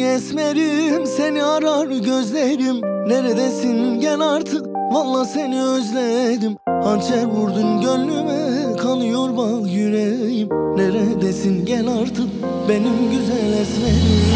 esmerim, seni arar gözlerim. Neredesin gel artık, valla seni özledim. Hançer vurdun gönlüme, kanıyor bak yüreğim. Neredesin gel artık, benim güzel esmerim.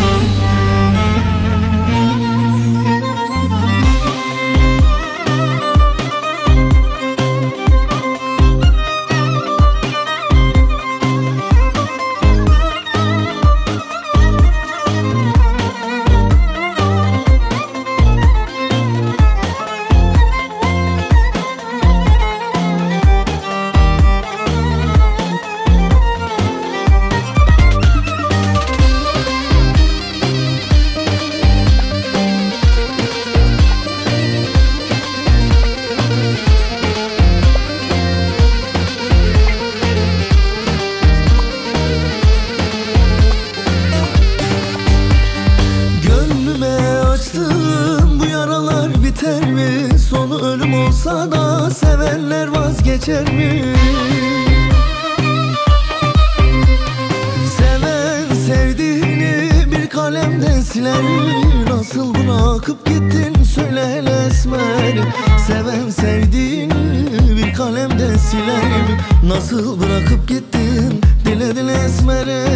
Bu yaralar biter mi? Sonu ölüm olsa da sevenler vazgeçer mi? Seven sevdiğini bir kalemden siler mi? Nasıl bırakıp gittin söyle hele esmer. Seven sevdiğini bir kalemden siler mi? Nasıl bırakıp gittin dile dile esmere.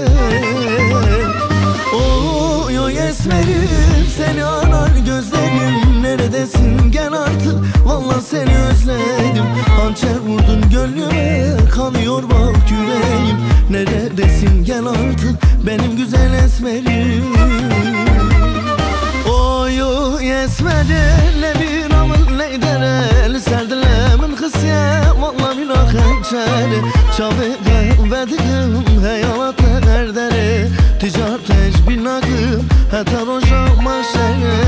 Oy oy esmerim, seni arar gözlerim. Neredesin gel artık, valla seni özledim. Hançer vurdun gönlüme, kanıyor bak yüreğim. Neredesin gel artık, benim güzel esmerim. Oy oy esmerim, ne bir amın ne derel. Serdilemin kısye, valla minak hançeri. Çavik verdiğim heyalata erdere. Ticaret bir nakım, heter ocak maşere.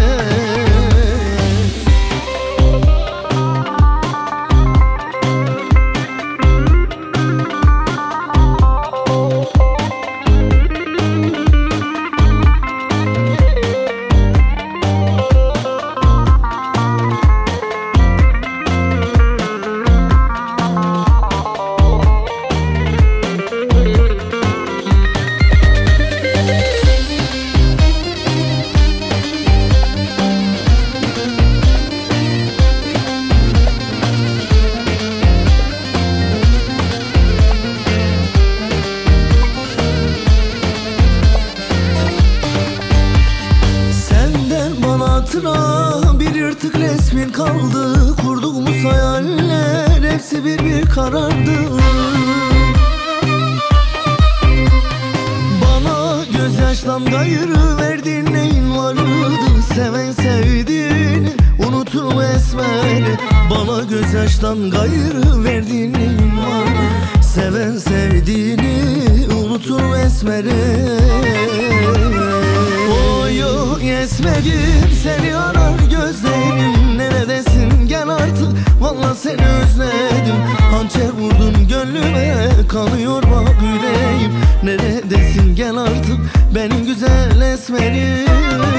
Bir yırtık resmin kaldı, kurduğumuz hayaller hepsi bir karardı. Bana gözyaştan gayrı verdiğin neyin vardı? Seven sevdiğini unutur mu esmer? Bana gözyaştan gayrı verdiğin neyin vardı? Seven sevdiğini unutur mu esmer? Oy oy esmerim, seni arar gözlerim. Neredesin gel artık, valla seni özledim. Hançer vurdun gönlüme, kanıyor bak yüreğim. Neredesin gel artık, benim güzel esmerim.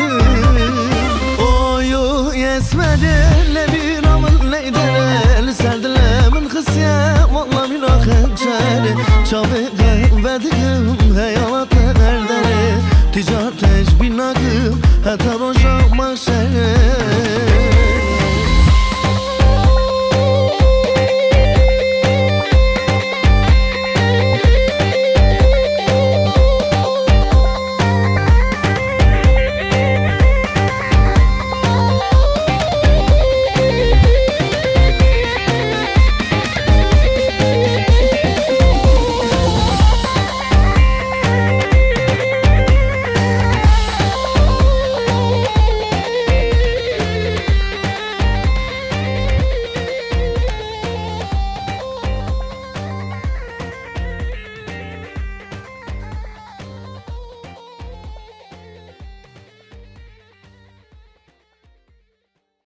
Oy oy esmerim, ne bir amın ne derel. Serdilemin kısye, valla minak hançeri. Çavik verdiğim heyalata erdere. Ticaret bir nakım, heter